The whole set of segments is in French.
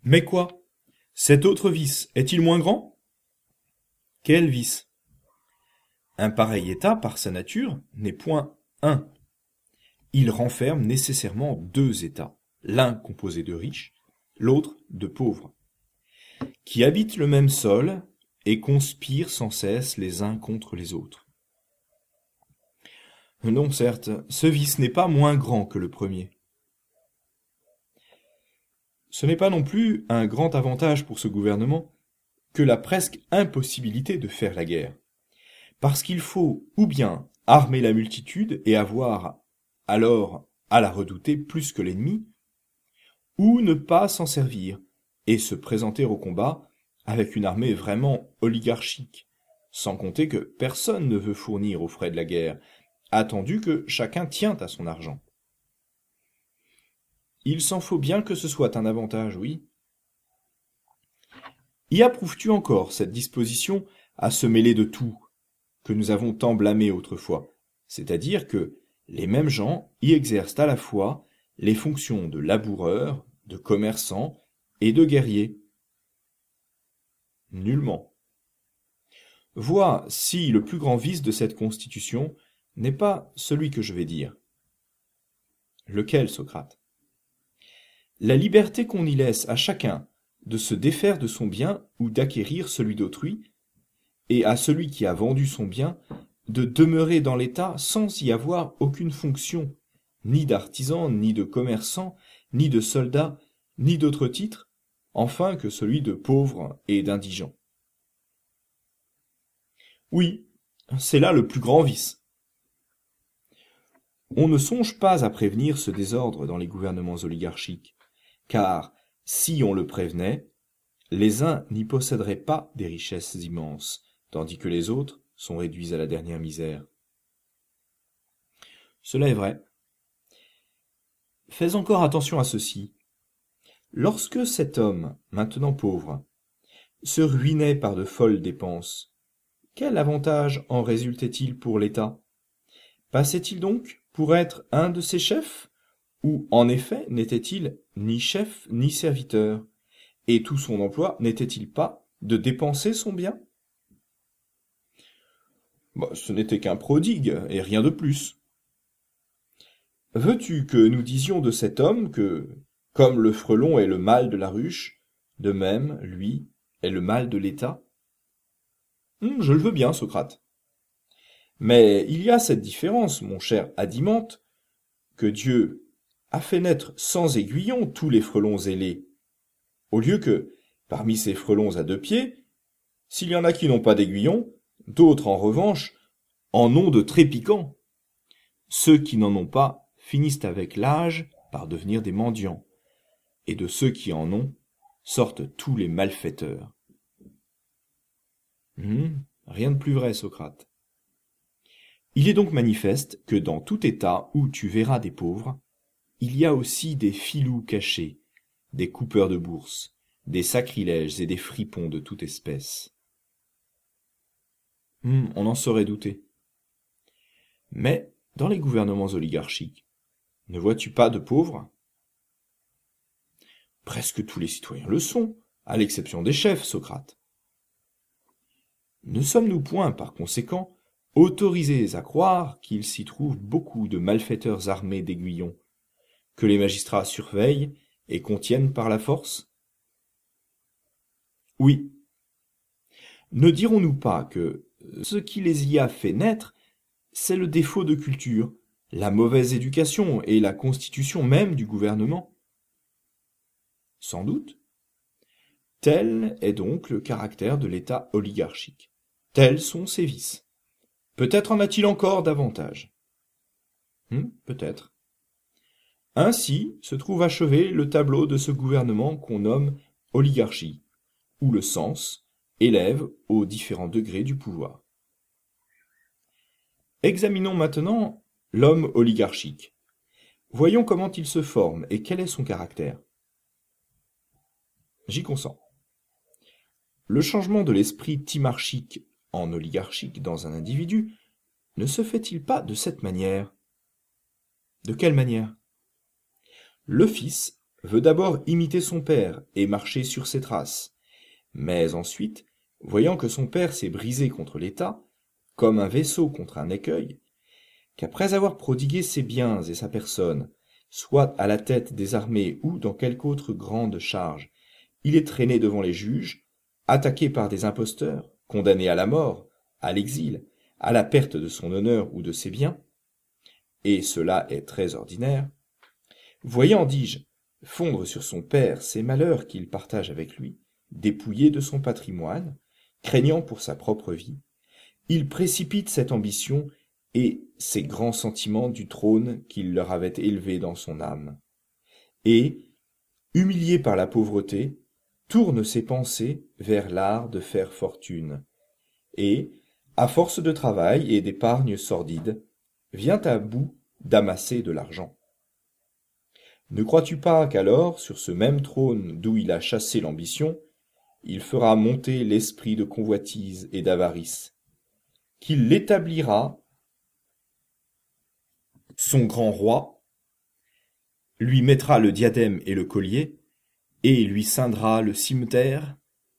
Mais quoi? Cet autre vice est-il moins grand? Quel vice? Un pareil état, par sa nature, n'est point un. Il renferme nécessairement deux états, l'un composé de riches, l'autre de pauvres, qui habitent le même sol et conspirent sans cesse les uns contre les autres. Non, certes, ce vice n'est pas moins grand que le premier. Ce n'est pas non plus un grand avantage pour ce gouvernement que la presque impossibilité de faire la guerre, parce qu'il faut ou bien armer la multitude et avoir alors à la redouter plus que l'ennemi, ou ne pas s'en servir et se présenter au combat avec une armée vraiment oligarchique, sans compter que personne ne veut fournir aux frais de la guerre, attendu que chacun tient à son argent. Il s'en faut bien que ce soit un avantage, oui. Y approuves-tu encore cette disposition à se mêler de tout, que nous avons tant blâmé autrefois, c'est-à-dire que les mêmes gens y exercent à la fois les fonctions de laboureurs, de commerçants et de guerriers? Nullement. Vois si le plus grand vice de cette constitution n'est pas celui que je vais dire. Lequel, Socrate? La liberté qu'on y laisse à chacun de se défaire de son bien ou d'acquérir celui d'autrui, et à celui qui a vendu son bien de demeurer dans l'état sans y avoir aucune fonction, ni d'artisan, ni de commerçant, ni de soldat, ni d'autre titre, enfin que celui de pauvre et d'indigent. Oui, c'est là le plus grand vice. On ne songe pas à prévenir ce désordre dans les gouvernements oligarchiques, car si on le prévenait, les uns n'y posséderaient pas des richesses immenses, tandis que les autres sont réduits à la dernière misère. Cela est vrai. Fais encore attention à ceci. Lorsque cet homme, maintenant pauvre, se ruinait par de folles dépenses, quel avantage en résultait-il pour l'État? Passait-il donc pour être un de ses chefs? Ou, en effet, n'était-il ni chef ni serviteur? Et tout son emploi n'était-il pas de dépenser son bien? Ce n'était qu'un prodigue, et rien de plus. Veux-tu que nous disions de cet homme que, comme le frelon est le mal de la ruche, de même, lui, est le mal de l'État? Je le veux bien, Socrate. Mais il y a cette différence, mon cher Adimante, que Dieu a fait naître sans aiguillon tous les frelons ailés, au lieu que, parmi ces frelons à deux pieds, s'il y en a qui n'ont pas d'aiguillon, d'autres, en revanche, en ont de très piquants. Ceux qui n'en ont pas finissent avec l'âge par devenir des mendiants, et de ceux qui en ont sortent tous les malfaiteurs. Rien de plus vrai, Socrate. Il est donc manifeste que dans tout état où tu verras des pauvres, il y a aussi des filous cachés, des coupeurs de bourse, des sacrilèges et des fripons de toute espèce. On en saurait douter. Mais dans les gouvernements oligarchiques, ne vois-tu pas de pauvres? Presque tous les citoyens le sont, à l'exception des chefs, Socrate. Ne sommes-nous point, par conséquent, autorisés à croire qu'il s'y trouve beaucoup de malfaiteurs armés d'aiguillons, que les magistrats surveillent et contiennent par la force? Oui. Ne dirons-nous pas que ce qui les y a fait naître, c'est le défaut de culture, la mauvaise éducation et la constitution même du gouvernement? Sans doute. Tel est donc le caractère de l'État oligarchique. Tels sont ses vices. Peut-être en a-t-il encore davantage. Peut-être. Ainsi se trouve achevé le tableau de ce gouvernement qu'on nomme oligarchie, où le sens élève aux différents degrés du pouvoir. Examinons maintenant l'homme oligarchique. Voyons comment il se forme et quel est son caractère. J'y consens. Le changement de l'esprit timarchique en oligarchique dans un individu ne se fait-il pas de cette manière? De quelle manière? Le fils veut d'abord imiter son père et marcher sur ses traces. Mais ensuite, voyant que son père s'est brisé contre l'État, comme un vaisseau contre un écueil, qu'après avoir prodigué ses biens et sa personne, soit à la tête des armées ou dans quelque autre grande charge, il est traîné devant les juges, attaqué par des imposteurs, condamné à la mort, à l'exil, à la perte de son honneur ou de ses biens, et cela est très ordinaire, voyant, dis-je, fondre sur son père ces malheurs qu'il partage avec lui, dépouillé de son patrimoine, craignant pour sa propre vie, il précipite cette ambition et ces grands sentiments du trône qu'il leur avait élevé dans son âme. Et, humilié par la pauvreté, tourne ses pensées vers l'art de faire fortune. Et, à force de travail et d'épargne sordide, vient à bout d'amasser de l'argent. Ne crois-tu pas qu'alors, sur ce même trône d'où il a chassé l'ambition, il fera monter l'esprit de convoitise et d'avarice, qu'il l'établira son grand roi, lui mettra le diadème et le collier, et lui scindra le cimeterre?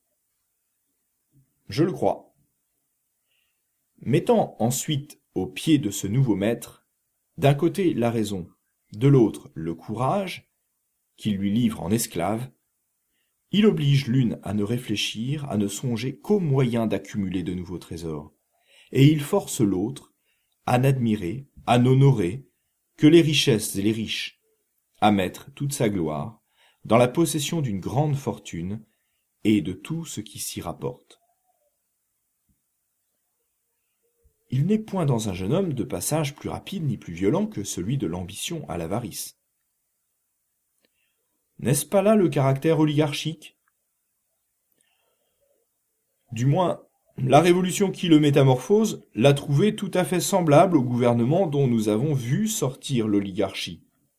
Je le crois. Mettant ensuite aux pieds de ce nouveau maître, d'un côté la raison, de l'autre le courage, qu'il lui livre en esclave, il oblige l'une à ne réfléchir, à ne songer qu'aux moyens d'accumuler de nouveaux trésors, et il force l'autre à n'admirer, à n'honorer que les richesses et les riches, à mettre toute sa gloire dans la possession d'une grande fortune et de tout ce qui s'y rapporte. Il n'est point dans un jeune homme de passage plus rapide ni plus violent que celui de l'ambition à l'avarice. N'est-ce pas là le caractère oligarchique? Du moins, la révolution qui le métamorphose l'a trouvé tout à fait semblable au gouvernement dont nous avons vu sortir l'oligarchie.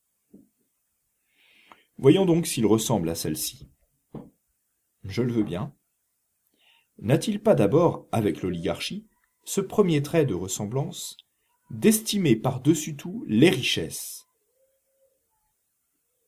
Voyons donc s'il ressemble à celle-ci. Je le veux bien. N'a-t-il pas d'abord, avec l'oligarchie, ce premier trait de ressemblance, d'estimer par-dessus tout les richesses,